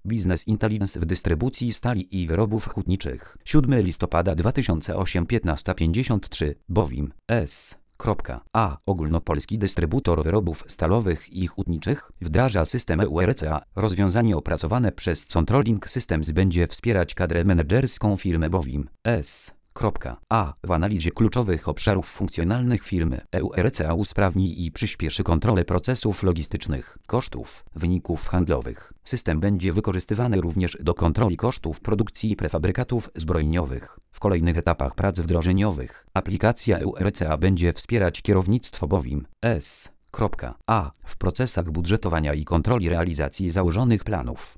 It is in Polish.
Business Intelligence w dystrybucji stali i wyrobów hutniczych. 7 listopada 2008 15:53 Bowim S. A. Ogólnopolski dystrybutor wyrobów stalowych i hutniczych wdraża system EURCA. Rozwiązanie opracowane przez Controlling Systems będzie wspierać kadrę menedżerską firmy Bowim S. A. W analizie kluczowych obszarów funkcjonalnych firmy EURCA usprawni i przyspieszy kontrolę procesów logistycznych, kosztów, wyników handlowych. System będzie wykorzystywany również do kontroli kosztów produkcji prefabrykatów zbrojeniowych. W kolejnych etapach prac wdrożeniowych aplikacja EURCA będzie wspierać kierownictwo Bowim S. A. w procesach budżetowania i kontroli realizacji założonych planów.